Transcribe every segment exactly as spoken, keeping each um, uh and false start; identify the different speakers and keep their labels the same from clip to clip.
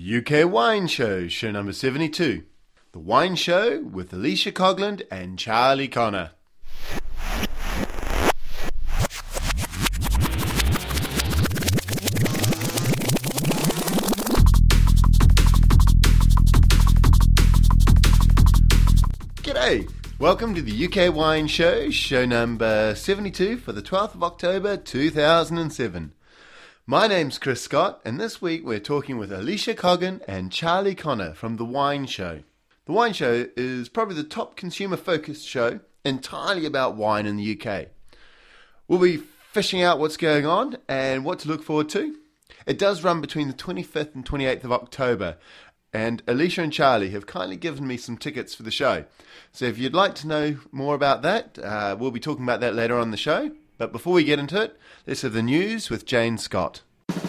Speaker 1: U K Wine Show, show number seventy-two. The Wine Show with Alicia Cogland and Charlie Connor. G'day! Welcome to the U K Wine Show, show number seventy-two for the twelfth of October two thousand seven. My name's Chris Scott, and this week we're talking with Alicia Coggan and Charlie Connor from The Wine Show. The Wine Show is probably the top consumer-focused show entirely about wine in the U K. We'll be fishing out what's going on and what to look forward to. It does run between the twenty-fifth and twenty-eighth of October, and Alicia and Charlie have kindly given me some tickets for the show. So if you'd like to know more about that, uh, we'll be talking about that later on in the show. But before we get into it, let's have the news with Jane Scott.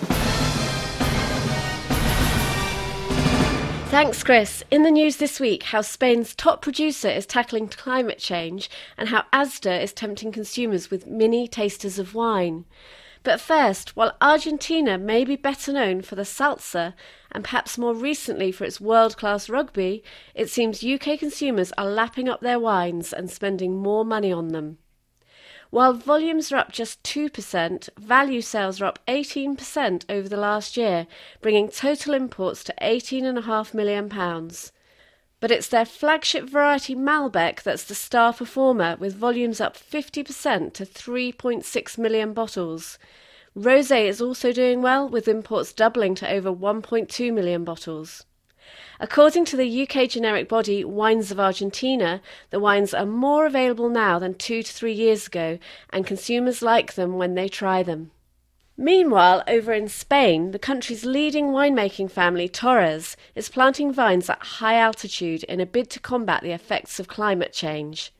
Speaker 2: Thanks, Chris. In the news this week, how Spain's top producer is tackling climate change and how Asda is tempting consumers with mini tasters of wine. But first, while Argentina may be better known for the salsa and perhaps more recently for its world-class rugby, it seems U K consumers are lapping up their wines and spending more money on them. While volumes are up just two percent, value sales are up eighteen percent over the last year, bringing total imports to eighteen point five million pounds. But it's their flagship variety Malbec that's the star performer, with volumes up fifty percent to three point six million bottles. Rosé is also doing well, with imports doubling to over one point two million bottles. According to the U K generic body Wines of Argentina, the wines are more available now than two to three years ago, and consumers like them when they try them. Meanwhile, over in Spain, the country's leading winemaking family, Torres, is planting vines at high altitude in a bid to combat the effects of climate change.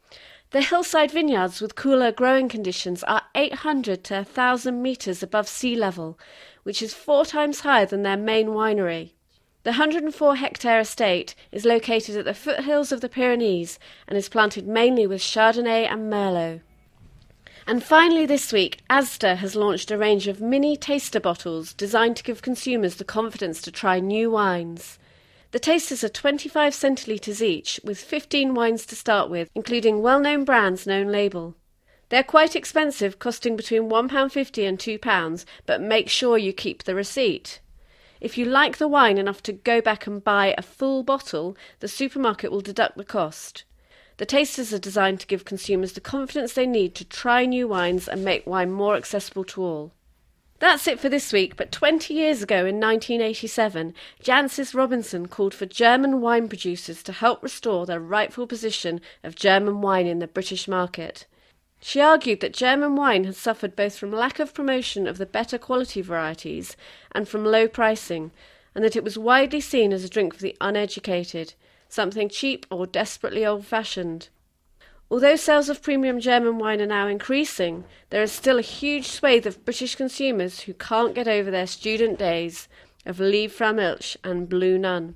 Speaker 2: The hillside vineyards with cooler growing conditions are eight hundred to one thousand metres above sea level, which is four times higher than their main winery. The one hundred four hectare estate is located at the foothills of the Pyrenees and is planted mainly with Chardonnay and Merlot. And finally this week, Asda has launched a range of mini taster bottles designed to give consumers the confidence to try new wines. The tasters are twenty-five centilitres each, with fifteen wines to start with, including well-known brands' known label. They're quite expensive, costing between one pound fifty and two pounds, but make sure you keep the receipt. If you like the wine enough to go back and buy a full bottle, the supermarket will deduct the cost. The tasters are designed to give consumers the confidence they need to try new wines and make wine more accessible to all. That's it for this week, but twenty years ago in nineteen eighty-seven, Jancis Robinson called for German wine producers to help restore their rightful position of German wine in the British market. She argued that German wine had suffered both from lack of promotion of the better quality varieties and from low pricing, and that it was widely seen as a drink for the uneducated, something cheap or desperately old-fashioned. Although sales of premium German wine are now increasing, there is still a huge swathe of British consumers who can't get over their student days of Liebfrau Milch and Blue Nun.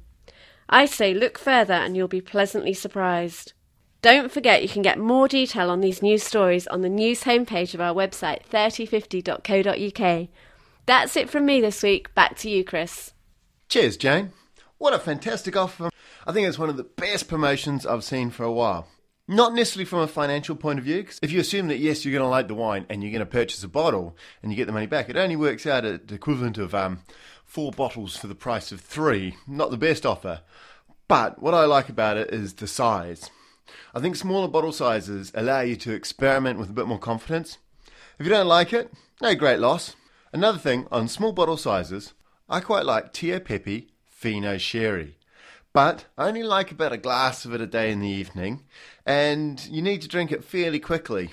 Speaker 2: I say look further and you'll be pleasantly surprised. Don't forget you can get more detail on these news stories on the news homepage of our website thirty fifty dot co dot uk. That's it from me this week. Back to you, Chris.
Speaker 1: Cheers, Jane. What a fantastic offer. I think it's one of the best promotions I've seen for a while. Not necessarily from a financial point of view, because if you assume that, yes, you're going to like the wine and you're going to purchase a bottle and you get the money back, it only works out at the equivalent of um, four bottles for the price of three. Not the best offer. But what I like about it is the size. I think smaller bottle sizes allow you to experiment with a bit more confidence. If you don't like it, no great loss. Another thing, on small bottle sizes, I quite like Tio Pepe Fino Sherry. But I only like about a glass of it a day in the evening, and you need to drink it fairly quickly.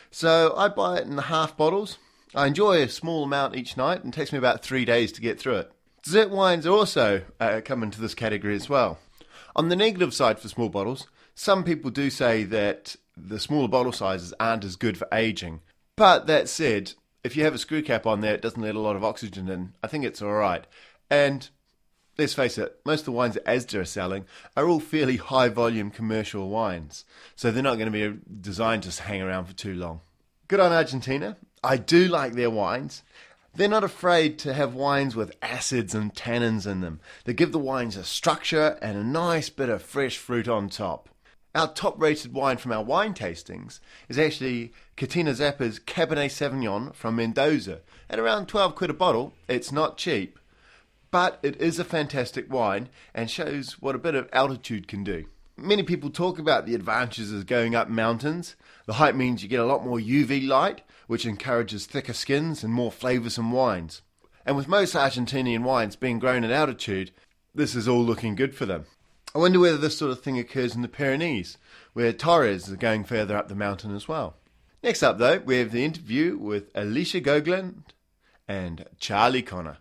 Speaker 1: So I buy it in the half bottles. I enjoy a small amount each night, and it takes me about three days to get through it. Dessert wines also uh, come into this category as well. On the negative side for small bottles, some people do say that the smaller bottle sizes aren't as good for aging. But that said, if you have a screw cap on there, it doesn't let a lot of oxygen in. I think it's alright. And let's face it, most of the wines that Asda are selling are all fairly high volume commercial wines. So they're not going to be designed to hang around for too long. Good on Argentina. I do like their wines. They're not afraid to have wines with acids and tannins in them that give the wines a structure and a nice bit of fresh fruit on top. Our top-rated wine from our wine tastings is actually Katina Zappa's Cabernet Sauvignon from Mendoza. At around twelve quid a bottle, it's not cheap, but it is a fantastic wine and shows what a bit of altitude can do. Many people talk about the advantages of going up mountains. The height means you get a lot more U V light, which encourages thicker skins and more flavoursome wines. And with most Argentinian wines being grown at altitude, this is all looking good for them. I wonder whether this sort of thing occurs in the Pyrenees, where Torres are going further up the mountain as well. Next up, though, we have the interview with Alicia Gogland and Charlie Connor.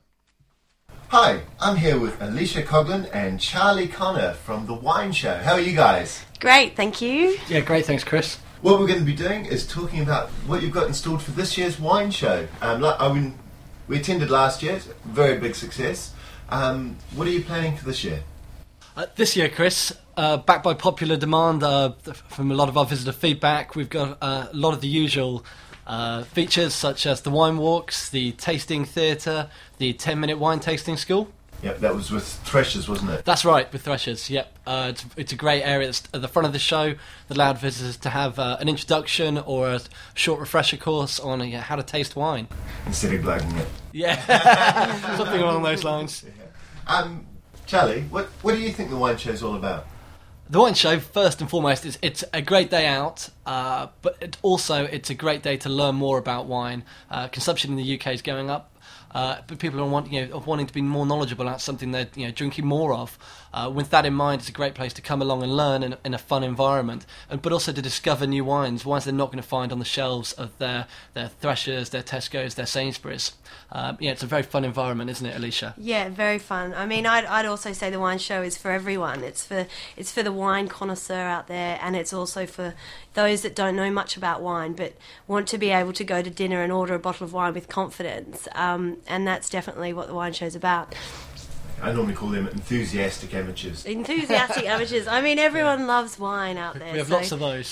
Speaker 1: Hi, I'm here with Alicia Coghlan and Charlie Connor from The Wine Show. How are you guys?
Speaker 3: Great, thank you.
Speaker 4: Yeah, great, thanks, Chris.
Speaker 1: What we're going to be doing is talking about what you've got installed for this year's wine show. Um, like, I mean, we attended last year, very big success. Um, what are you planning for this year?
Speaker 4: Uh, this year, Chris, uh, backed by popular demand uh, from a lot of our visitor feedback, we've got uh, a lot of the usual uh, features such as the wine walks, the tasting theatre, the ten-minute wine tasting school.
Speaker 1: Yep, that was with Threshers, wasn't it?
Speaker 4: That's right, with Threshers, yep. Uh, it's, it's a great area. It's at the front of the show that allowed visitors to have uh, an introduction or a short refresher course on uh, how to taste wine.
Speaker 1: Instead of blagging it.
Speaker 4: Yeah, something along those lines.
Speaker 1: Yeah. Um, Charlie, what, what do you think the wine show is all about?
Speaker 4: The wine show, first and foremost, is it's a great day out, uh, but it also it's a great day to learn more about wine. Uh, consumption in the U K is going up. Uh, but people are want, you know, wanting to be more knowledgeable about something they're you know, drinking more of. Uh, with that in mind, it's a great place to come along and learn in, in a fun environment, and, but also to discover new wines, wines they're not going to find on the shelves of their, their Threshers, their Tesco's, their Sainsbury's. Uh, yeah, it's a very fun environment, isn't it, Alicia?
Speaker 3: Yeah, very fun. I mean, I'd, I'd also say the wine show is for everyone. It's for it's for the wine connoisseur out there, and it's also for those that don't know much about wine but want to be able to go to dinner and order a bottle of wine with confidence. Um, and that's definitely what the wine show's about.
Speaker 1: I normally call them enthusiastic amateurs.
Speaker 3: Enthusiastic amateurs. I mean, everyone loves wine out there.
Speaker 4: We have
Speaker 3: so.
Speaker 4: lots of those.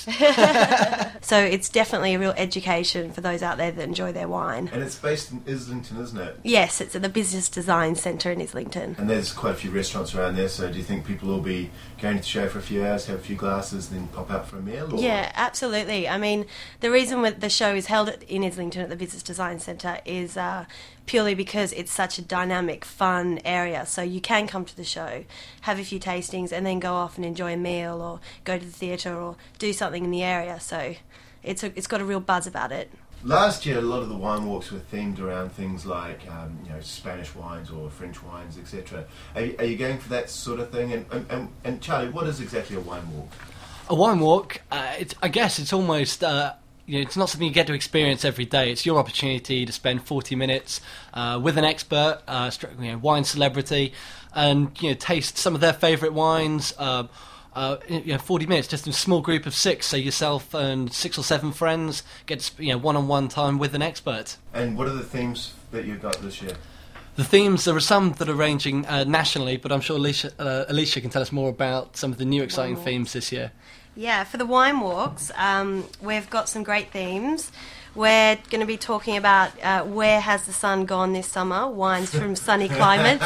Speaker 3: So it's definitely a real education for those out there that enjoy their wine.
Speaker 1: And it's based in Islington, isn't it?
Speaker 3: Yes, it's at the Business Design Centre in Islington.
Speaker 1: And there's quite a few restaurants around there, so do you think people will be going to the show for a few hours, have a few glasses, then pop out for a meal? Or?
Speaker 3: Yeah, absolutely. I mean, the reason with the show is held in Islington at the Business Design Centre is uh, purely because it's such a dynamic, fun area. So you can come to the show, have a few tastings, and then go off and enjoy a meal or go to the theatre or do something in the area. So it's a, it's got a real buzz about it.
Speaker 1: Last year, a lot of the wine walks were themed around things like, um, you know, Spanish wines or French wines, et cetera. Are, you- are you going for that sort of thing? And, and, and, and Charlie, what is exactly a wine walk?
Speaker 4: A wine walk, uh, it's, I guess it's almost, uh, you know, it's not something you get to experience every day. It's your opportunity to spend forty minutes uh, with an expert, uh, str- you know, wine celebrity, and you know, taste some of their favourite wines. Uh, uh, you know, forty minutes, just in a small group of six. So yourself and six or seven friends get to, you know, one-on-one time with an expert.
Speaker 1: And what are the themes that you've got this year?
Speaker 4: The themes, there are some that are ranging uh, nationally, but I'm sure Alicia, uh, Alicia can tell us more about some of the new exciting themes this year.
Speaker 3: Yeah, for the wine walks, um, we've got some great themes. We're going to be talking about uh, where has the sun gone this summer, wines from sunny climates.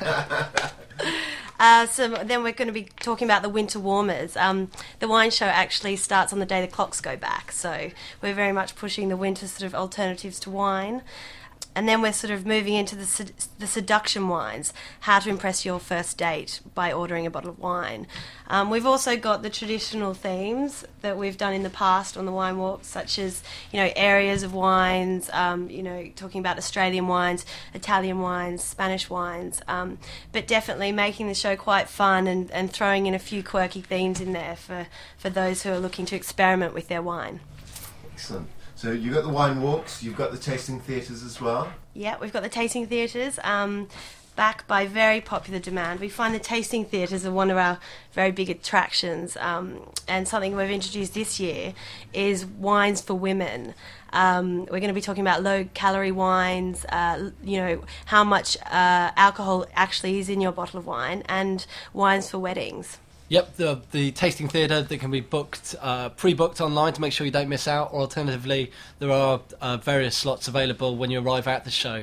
Speaker 3: Uh, so then we're going to be talking about the winter warmers. Um, the wine show actually starts on the day the clocks go back, so we're very much pushing the winter sort of alternatives to wine. And then we're sort of moving into the sed- the seduction wines, how to impress your first date by ordering a bottle of wine. Um, we've also got the traditional themes that we've done in the past on the wine walk, such as, you know, areas of wines, um, you know, talking about Australian wines, Italian wines, Spanish wines, um, but definitely making the show quite fun and, and throwing in a few quirky themes in there for, for those who are looking to experiment with their wine.
Speaker 1: Excellent. So you've got the wine walks, you've got the tasting theatres as well.
Speaker 3: Yeah, we've got the tasting theatres, um, backed by very popular demand. We find the tasting theatres are one of our very big attractions, um, and something we've introduced this year is wines for women. Um, we're going to be talking about low-calorie wines, uh, you know, how much uh, alcohol actually is in your bottle of wine, and wines for weddings.
Speaker 4: Yep, the the tasting theatre that can be booked, uh, pre-booked online to make sure you don't miss out, or alternatively, there are uh, various slots available when you arrive at the show.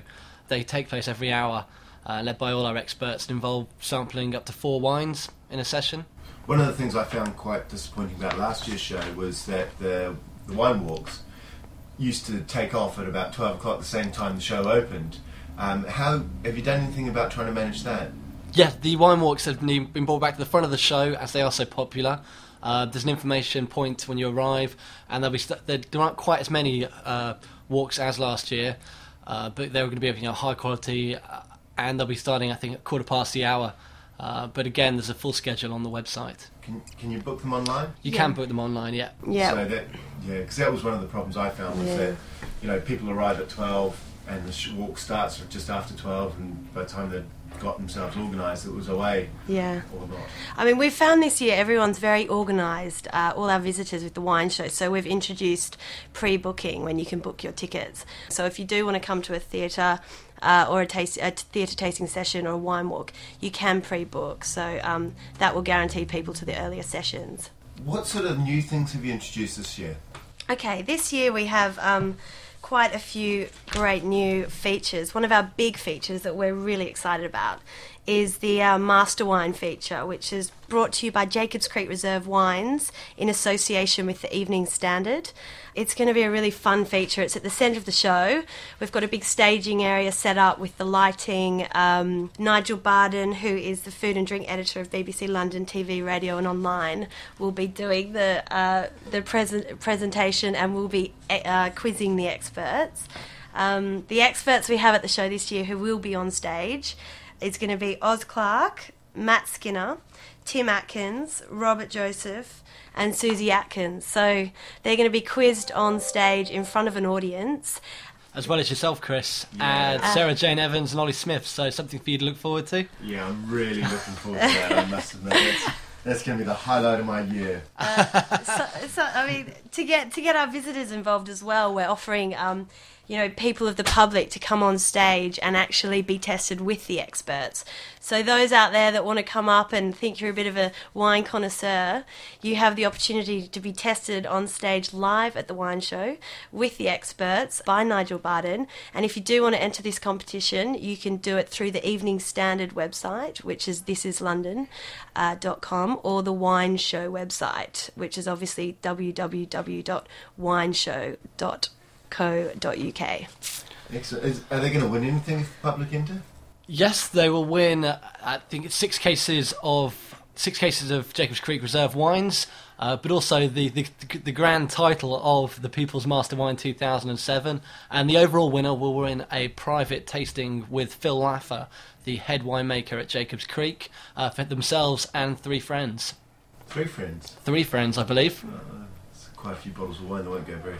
Speaker 4: they take place every hour, uh, led by all our experts, and involve sampling up to four wines in a session.
Speaker 1: One of the things I found quite disappointing about last year's show was that the, the wine walks used to take off at about twelve o'clock, the same time the show opened. Um, how have you done anything about trying to manage that?
Speaker 4: Yeah, the wine walks have been brought back to the front of the show as they are so popular. Uh, there's an information point when you arrive, and there'll be st- there, there aren't quite as many uh, walks as last year, uh, but they're going to be of you know high quality, uh, and they'll be starting I think at quarter past the hour. Uh, but again, there's a full schedule on the website.
Speaker 1: Can can you book them online?
Speaker 4: You
Speaker 3: Yeah.
Speaker 4: can book them online, yeah.
Speaker 3: Yeah.
Speaker 1: So that yeah, because that was one of the problems I found was
Speaker 3: Yeah.
Speaker 1: that you know people arrive at twelve and the sh- walk starts just after twelve, and by the time they'd got themselves organised, it was away
Speaker 3: Yeah.
Speaker 1: or not.
Speaker 3: I mean, we've found this year everyone's very organised, uh, all our visitors with the wine show. So we've introduced pre-booking when you can book your tickets. So if you do want to come to a theatre uh, or a, taste, a theatre tasting session or a wine walk, you can pre-book. So um, that will guarantee people to the earlier sessions.
Speaker 1: What sort of new things have you introduced this year?
Speaker 3: Okay, this year we have um, quite a few great new features. One of our big features that we're really excited about is the uh, Master Wine feature, which is brought to you by Jacobs Creek Reserve Wines in association with the Evening Standard. It's going to be a really fun feature. It's at the centre of the show. We've got a big staging area set up with the lighting. Um, Nigel Barden, who is the food and drink editor of B B C London T V, radio and online, will be doing the uh, the present presentation, and we'll be uh, quizzing the experts. Um, the experts we have at the show this year who will be on stage is going to be Oz Clark, Matt Skinner, Tim Atkins, Robert Joseph, and Susie Atkins. So they're going to be quizzed on stage in front of an audience.
Speaker 4: As well as yourself, Chris, and Sarah Jane Evans and Ollie Smith. So something for you to look forward to.
Speaker 1: Yeah, I'm really looking forward to that, I must admit. That's, that's going to be the highlight of my year.
Speaker 3: Uh, so, so, I mean, to get to get our visitors involved as well, we're offering, um, you know, people of the public to come on stage and actually be tested with the experts. So those out there that want to come up and think you're a bit of a wine connoisseur, you have the opportunity to be tested on stage live at the wine show with the experts by Nigel Barden. And if you do want to enter this competition, you can do it through the Evening Standard website, which is this is london dot com, or the Wine Show website, which is obviously w w w dot wine show dot co dot u k.
Speaker 1: Excellent. Is, are they going to win anything if the public enter?
Speaker 4: Yes, they will win. Uh, I think it's six cases of six cases of Jacobs Creek Reserve wines, uh, but also the, the the grand title of the People's Master Wine two thousand seven, and the overall winner will win a private tasting with Phil Laffer, the head winemaker at Jacobs Creek, uh, for themselves and three friends.
Speaker 1: Three friends.
Speaker 4: Three friends, I believe.
Speaker 1: Uh, it's quite a few bottles of wine that won't go very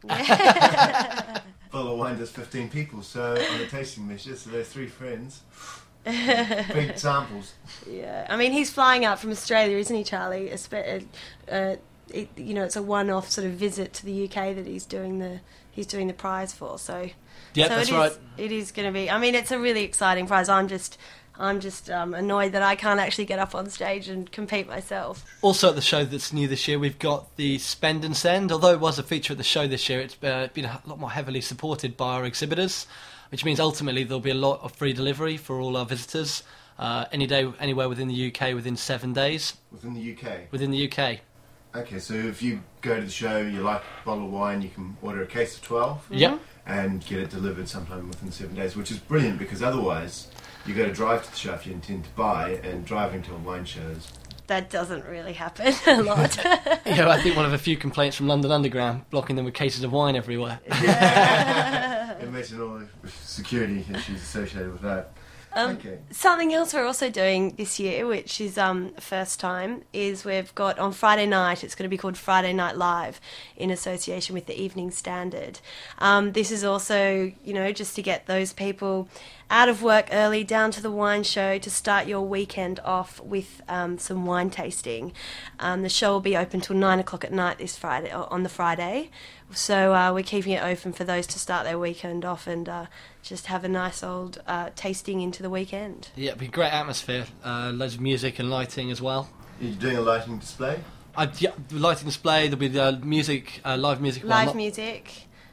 Speaker 1: far. Bottle of wine does fifteen people, so on a tasting measure, so there's three friends. Big samples.
Speaker 3: Yeah, I mean, he's flying out from Australia, isn't he, Charlie? A spe- uh, uh, it, you know, it's a one-off sort of visit to the U K that he's doing the he's doing the prize for. So,
Speaker 4: Yeah,
Speaker 3: so
Speaker 4: that's
Speaker 3: it is,
Speaker 4: right.
Speaker 3: It is going to be. I mean, it's a really exciting prize. I'm just. I'm just um, annoyed that I can't actually get up on stage and compete myself.
Speaker 4: Also at the show that's new this year, we've got the Spend and Send. Although it was a feature at the show this year, it's uh, been a lot more heavily supported by our exhibitors, which means ultimately there'll be a lot of free delivery for all our visitors, uh, any day, anywhere within the U K within seven days.
Speaker 1: Within the U K?
Speaker 4: Within the U K.
Speaker 1: Okay, so if you go to the show, you like a bottle of wine, you can order a case of twelve
Speaker 4: Yep.
Speaker 1: and get it delivered sometime within seven days, which is brilliant because otherwise you got to drive to the show if you intend to buy, and driving to a wine show is...
Speaker 3: That doesn't really happen a lot.
Speaker 4: Yeah, I think one of a few complaints from London Underground, blocking them with cases of wine everywhere.
Speaker 1: Imagine all the security issues associated with that.
Speaker 3: Um,
Speaker 1: Okay.
Speaker 3: Something else we're also doing this year, which is um, first time, is we've got on Friday night, it's going to be called Friday Night Live in association with the Evening Standard. Um, this is also, you know, just to get those people out of work early down to the wine show to start your weekend off with um, some wine tasting. Um, the show will be open till nine o'clock at night this Friday, on the Friday. So uh, we're keeping it open for those to start their weekend off and uh, just have a nice old uh, tasting into the weekend.
Speaker 4: Yeah, it'll be a great atmosphere, uh, loads of music and lighting as well.
Speaker 1: Are you doing a lighting display?
Speaker 4: Uh, yeah, the lighting display, there'll be uh, music, uh, live music. well,
Speaker 3: Live
Speaker 4: not-
Speaker 3: music.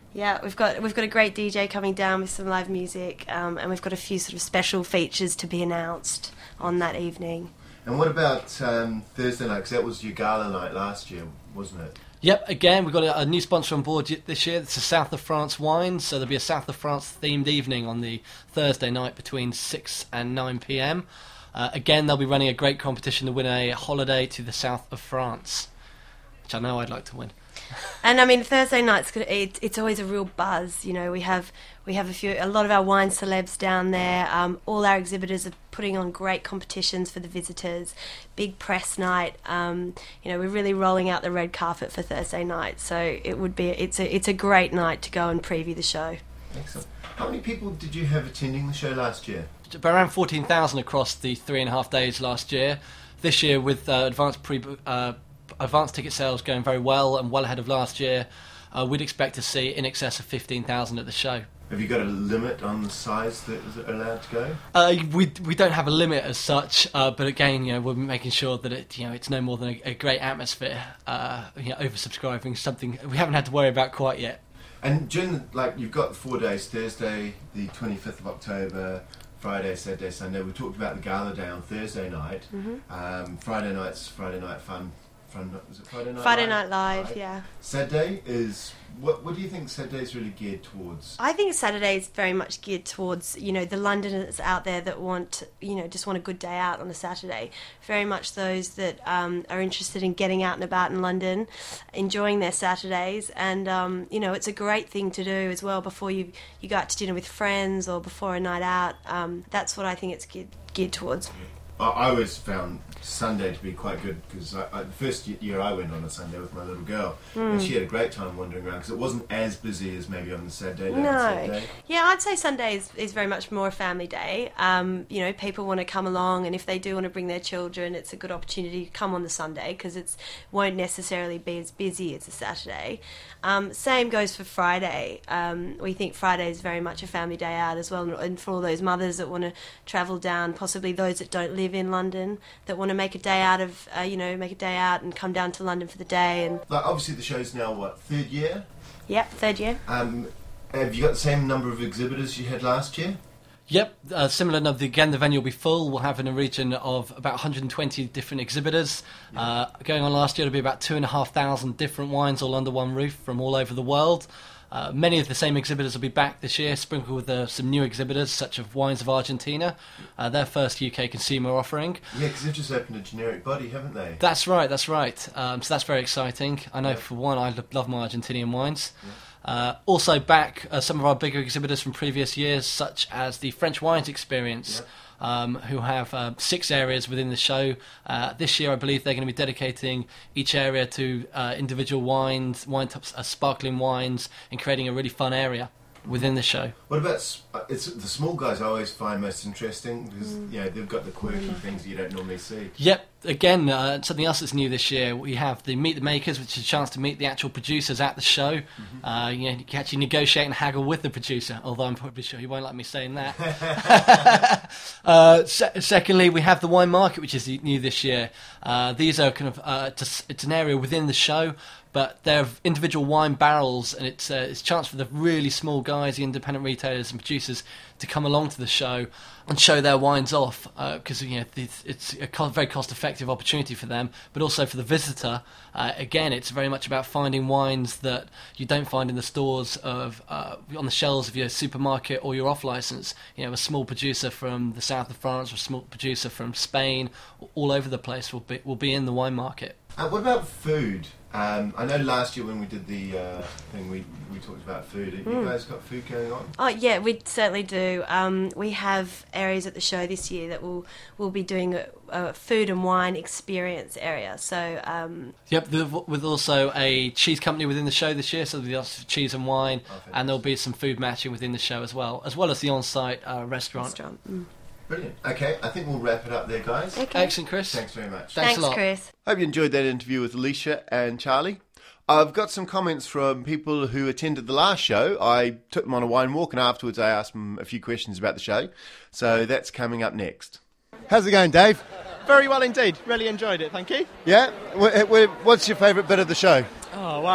Speaker 3: Yeah, we've got we've got a great D J coming down with some live music, um, and we've got a few sort of special features to be announced on that evening.
Speaker 1: And what about um, Thursday night? Because that was your gala night last year, wasn't it?
Speaker 4: Yep, again, we've got a, a new sponsor on board y- this year. It's the South of France Wines, so there'll be a South of France themed evening on the Thursday night between six and nine p.m. Uh, again, they'll be running a great competition to win a holiday to the South of France, which I know I'd like to win.
Speaker 3: And I mean, Thursday night's gonna, it, it's always a real buzz. You know, we have we have a few, a lot of our wine celebs down there. Um, all our exhibitors are putting on great competitions for the visitors. Big press night. Um, you know, we're really rolling out the red carpet for Thursday night. So it would be it's a it's a great night to go and preview the show.
Speaker 1: Excellent. How many people did you have attending the show last year?
Speaker 4: Around fourteen thousand across the three and a half days last year. This year, with uh, advanced pre uh, advanced ticket sales going very well and well ahead of last year, uh, we'd expect to see in excess of fifteen thousand at the show.
Speaker 1: Have you got a limit on the size that is allowed to go?
Speaker 4: Uh, we we don't have a limit as such, uh, but again, you know, we're making sure that it you know it's no more than a, a great atmosphere. Uh, you know, oversubscribing something we haven't had to worry about quite yet.
Speaker 1: And during the, like you've got four days: Thursday, the twenty-fifth of October, Friday, Saturday, Sunday. We talked about the gala day on Thursday night.
Speaker 3: Mm-hmm.
Speaker 1: Um, Friday night's Friday night fun. Fun was it Friday night?
Speaker 3: Friday
Speaker 1: live?
Speaker 3: Night Live,
Speaker 1: Right.
Speaker 3: yeah.
Speaker 1: Saturday is what? What do you think Saturday is really geared towards?
Speaker 3: I think Saturday is very much geared towards, you know, the Londoners out there that want, you know, just want a good day out on a Saturday. Very much those that um, are interested in getting out and about in London, enjoying their Saturdays. And, um, you know, it's a great thing to do as well before you, you go out to dinner with friends or before a night out. Um, that's what I think it's geared, geared towards.
Speaker 1: I, I always found Sunday to be quite good because I, I, the first year I went on a Sunday with my little girl,
Speaker 3: Mm.
Speaker 1: and she had a great time wandering around because it wasn't as busy as maybe on the Saturday. day,
Speaker 3: No.
Speaker 1: Saturday.
Speaker 3: Yeah, I'd say Sunday is, is very much more a family day. Um, you know, people want to come along, and if they do want to bring their children, it's a good opportunity to come on the Sunday because it won't necessarily be as busy as a Saturday. Um, same goes for Friday. Um, we think Friday is very much a family day out as well, and for all those mothers that want to travel down, possibly those that don't live in London, that want to make a day out of, uh, you know, make a day out and come down to London for the day. And
Speaker 1: Like obviously the show's now what third year.
Speaker 3: yep, third year.
Speaker 1: Um, have you got the same number of exhibitors you had last year?
Speaker 4: Yep, uh, similar number. Again, the venue will be full. We'll have in a region of about one hundred twenty different exhibitors. Uh, going on last year, it'll be about two and a half thousand different wines all under one roof from all over the world. Uh, many of the same exhibitors will be back this year, sprinkled with uh, some new exhibitors, such as Wines of Argentina, uh, their first U K consumer offering.
Speaker 1: Yeah, because they've just opened a generic body, haven't they?
Speaker 4: That's right, that's right. Um, so that's very exciting. I know
Speaker 1: Yeah.
Speaker 4: for one, I lo- love my Argentinian wines. Uh, also back uh, some of our bigger exhibitors from previous years, such as the French Wines Experience, um, who have uh, six areas within the show. Uh, this year, I believe they're going to be dedicating each area to uh, individual wines, wine types, uh, sparkling wines, and creating a really fun area within the show.
Speaker 1: What about s- uh, it's the small guys? I always find most interesting because you know they've got the quirky things you don't normally see.
Speaker 4: Yep, again, uh, something else that's new this year, we have the Meet the Makers, which is a chance to meet the actual producers at the show. Mm-hmm. Uh, you know, you can actually negotiate and haggle with the producer, although I'm probably sure he won't like me saying that. uh, se- secondly, we have the Wine Market, which is new this year. Uh, these are kind of, uh, it's, it's an area within the show, but they're individual wine barrels, and it's, uh, it's a chance for the really small guys, the independent retailers and producers, to come along to the show and show their wines off, because uh, you know it's, it's a co- very cost-effective opportunity for them, but also for the visitor. Uh, again, it's very much about finding wines that you don't find in the stores of uh, on the shelves of your supermarket or your off-license. You know, a small producer from the south of France or a small producer from Spain, all over the place will be will be in the wine market.
Speaker 1: Uh, what about food? Um, I know last year when we did the uh, thing, we we talked about food. Have you guys got food going on?
Speaker 3: Oh yeah, we certainly do. Um, we have areas at the show this year that will will be doing a, a food and wine experience area. So um,
Speaker 4: Yep, the, with also a cheese company within the show this year, so there'll be lots of cheese and wine,
Speaker 1: Oh, fantastic.
Speaker 4: and there'll be some food matching within the show as well, as well as the on-site uh, restaurant.
Speaker 3: restaurant. Mm.
Speaker 1: Brilliant. Okay, I think we'll wrap it up there, guys.
Speaker 3: Okay.
Speaker 4: Excellent, Chris.
Speaker 1: Thanks very much.
Speaker 4: Thanks
Speaker 3: Thanks,
Speaker 4: a lot.
Speaker 3: Chris.
Speaker 1: Hope you enjoyed that interview with Alicia and Charlie. I've got some comments from people who attended the last show. I took them on a wine walk, and afterwards I asked them a few questions about the show. So that's coming up next. How's it going, Dave?
Speaker 5: Very well indeed. Really enjoyed it, thank you.
Speaker 1: Yeah? Wh- wh- What's your favourite bit of the show?
Speaker 5: Oh, wow.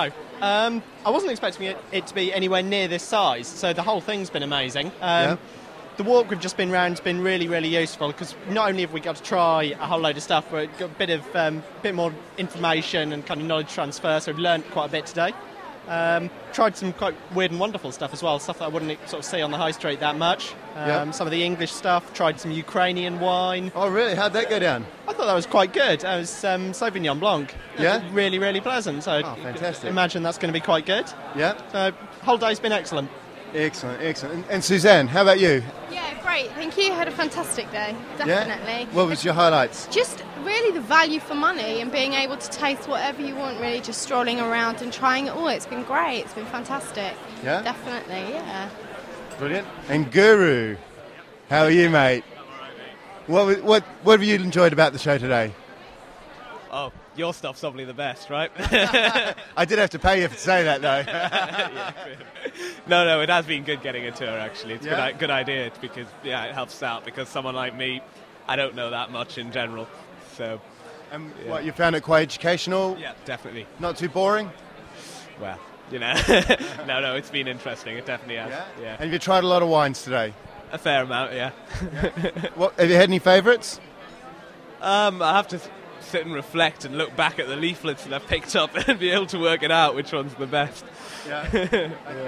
Speaker 5: Um, I wasn't expecting it, it to be anywhere near this size, so the whole thing's been amazing. Um,
Speaker 1: Yeah.
Speaker 5: The walk we've just been round has been really, really useful because not only have we got to try a whole load of stuff, but we've got a bit of um, bit more information and kind of knowledge transfer. So we've learned quite a bit today. Um, tried some quite weird and wonderful stuff as well, stuff that I wouldn't sort of see on the high street that much. Um,
Speaker 1: Yeah.
Speaker 5: Some of the English stuff. Tried some Ukrainian wine.
Speaker 1: Oh, really? How'd that go down?
Speaker 5: I thought that was quite good. That was um, Sauvignon Blanc.
Speaker 1: Yeah?
Speaker 5: Really, really pleasant. So
Speaker 1: Oh, fantastic.
Speaker 5: imagine that's going to be quite good.
Speaker 1: Yeah.
Speaker 5: So whole day's been excellent.
Speaker 1: Excellent, excellent. And, and Suzanne, how about you?
Speaker 6: Yeah, great. Thank you. Had a fantastic day. Definitely.
Speaker 1: Yeah? What was your highlights?
Speaker 6: Just really the value for money and being able to taste whatever you want, really just strolling around and trying it all. It's been great. It's been fantastic.
Speaker 1: Yeah?
Speaker 6: Definitely, yeah.
Speaker 1: Brilliant. And Guru, how are you, mate? What, was- what, what have you enjoyed about the show today?
Speaker 7: Oh, your stuff's probably the best, right?
Speaker 1: I did have to pay you to say that, though.
Speaker 7: no, no, it has been good getting a tour, actually. It's a
Speaker 1: Yeah?
Speaker 7: good, good idea because, yeah, it helps out because someone like me, I don't know that much in general. So,
Speaker 1: And
Speaker 7: Yeah.
Speaker 1: what, you found it quite educational?
Speaker 7: yeah, definitely.
Speaker 1: Not too boring?
Speaker 7: Well, you know, no, no, it's been interesting. It definitely has. Yeah,
Speaker 1: And have you tried a lot of wines today?
Speaker 7: a fair amount, yeah.
Speaker 1: What, have you had any favourites?
Speaker 7: Um, I have to sit and reflect and look back at the leaflets that I've picked up and be able to work it out which one's the best.
Speaker 1: Yeah.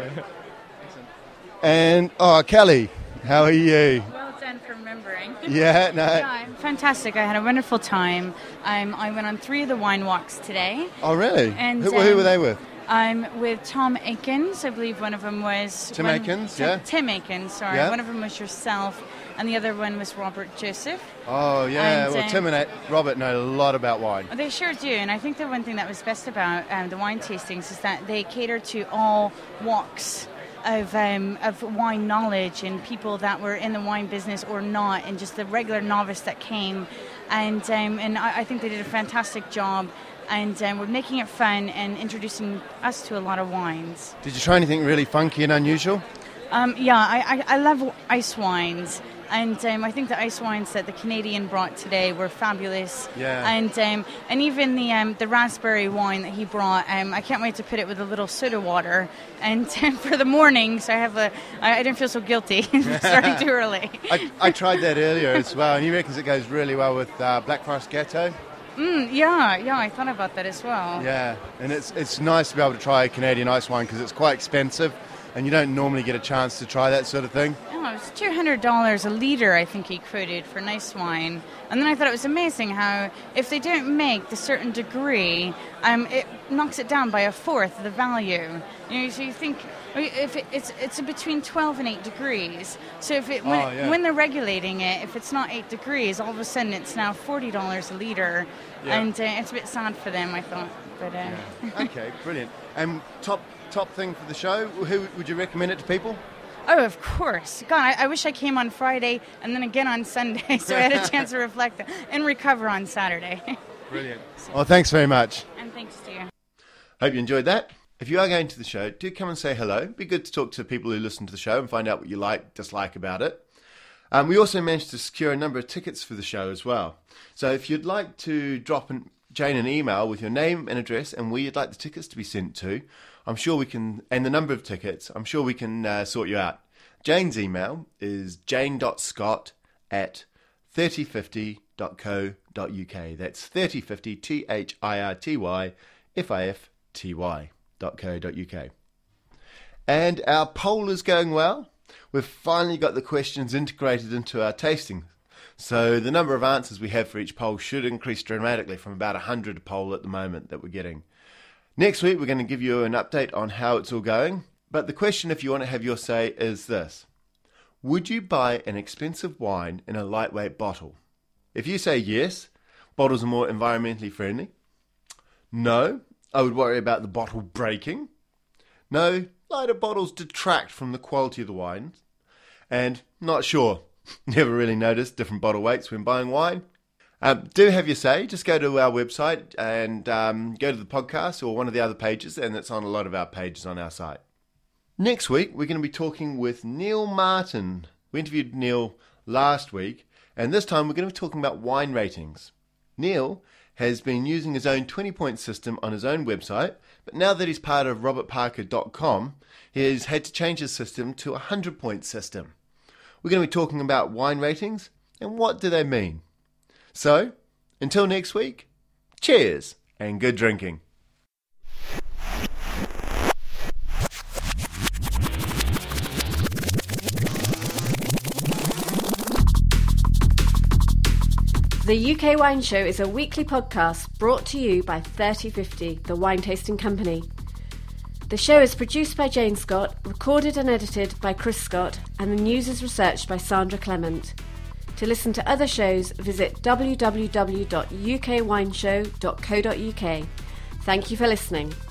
Speaker 1: And, oh, Kelly, how are you?
Speaker 8: Well done for remembering.
Speaker 1: Yeah, no.
Speaker 8: Yeah, I'm fantastic. I had a wonderful time. Um, I went on three of the wine walks today.
Speaker 1: Oh, really?
Speaker 8: And,
Speaker 1: who, who
Speaker 8: um,
Speaker 1: were they with?
Speaker 8: I'm with Tom Aikens. I believe one of them was...
Speaker 1: Tim
Speaker 8: one-
Speaker 1: Aikens,
Speaker 8: Tim,
Speaker 1: yeah.
Speaker 8: Tim Aikens, sorry.
Speaker 1: Yeah.
Speaker 8: One of them was yourself, and the other one was Robert Joseph.
Speaker 1: Oh, yeah.
Speaker 8: and,
Speaker 1: well,
Speaker 8: um,
Speaker 1: Tim and Robert know a lot about wine.
Speaker 8: They sure do, and I think the one thing that was best about um, the wine tastings is that they cater to all walks of um, of wine knowledge and people that were in the wine business or not, and just the regular novice that came, and um, and I, I think they did a fantastic job, and um, we're making it fun and introducing us to a lot of wines.
Speaker 1: Did you try anything really funky and unusual?
Speaker 8: Um, yeah, I, I, I love ice wines. And um, I think the ice wines that the Canadian brought today were fabulous.
Speaker 1: Yeah.
Speaker 8: And um, and even the um, the raspberry wine that he brought, um, I can't wait to put it with a little soda water. And for the morning, so I have a, I I didn't feel so guilty starting too early.
Speaker 1: I, I tried that earlier as well, and he reckons it goes really well with uh, Black Forest Ghetto.
Speaker 8: Mm, yeah, yeah, I thought about that as well.
Speaker 1: Yeah, and it's it's nice to be able to try Canadian ice wine because it's quite expensive, and you don't normally get a chance to try that sort of thing.
Speaker 8: Oh, it was two hundred dollars a litre, I think he quoted, for nice wine. And then I thought it was amazing how if they don't make the certain degree, um, it knocks it down by a fourth of the value. You know, so you think if it, it's it's between twelve and eight degrees. So if it when,
Speaker 1: Oh, yeah.
Speaker 8: when they're regulating it, if it's not eight degrees, all of a sudden it's now forty dollars a litre,
Speaker 1: Yeah.
Speaker 8: and uh, it's a bit sad for them, I thought. But uh,
Speaker 1: Okay, brilliant. And top top thing for the show, who would you recommend it to people?
Speaker 8: Oh, of course. God, I, I wish I came on Friday and then again on Sunday, so I had a chance to reflect and recover on Saturday.
Speaker 1: Brilliant. Well, thanks very much.
Speaker 8: And thanks to you.
Speaker 1: Hope you enjoyed that. If you are going to the show, do come and say hello. It'd be good to talk to people who listen to the show and find out what you like, dislike about it. Um, we also managed to secure a number of tickets for the show as well. So if you'd like to drop an, Jane an email with your name and address and where you'd like the tickets to be sent to, I'm sure we can, and the number of tickets, I'm sure we can uh, sort you out. Jane's email is jane.scott at thirty fifty dot co dot uk. That's thirty fifty, T H I R T Y, F I F T Y dot co dot uk. And our poll is going well. We've finally got the questions integrated into our tasting. So the number of answers we have for each poll should increase dramatically from about one hundred a poll at the moment that we're getting. Next week, we're going to give you an update on how it's all going. But the question, if you want to have your say, is this. Would you buy an expensive wine in a lightweight bottle? If you say yes, bottles are more environmentally friendly. No, I would worry about the bottle breaking. No, lighter bottles detract from the quality of the wine. And not sure. Never really noticed different bottle weights when buying wine. Um, do have your say. Just go to our website and um, go to the podcast or one of the other pages, and it's on a lot of our pages on our site. Next week, we're going to be talking with Neil Martin. We interviewed Neil last week, and this time we're going to be talking about wine ratings. Neil has been using his own twenty-point system on his own website, but now that he's part of robert parker dot com, he has had to change his system to a one hundred point system. We're going to be talking about wine ratings and what do they mean. So, until next week, cheers and good drinking.
Speaker 2: The U K Wine Show is a weekly podcast brought to you by thirty fifty, the wine tasting company. The show is produced by Jane Scott, recorded and edited by Chris Scott, and the news is researched by Sandra Clement. To listen to other shows, visit w w w dot u k wine show dot co dot u k. Thank you for listening.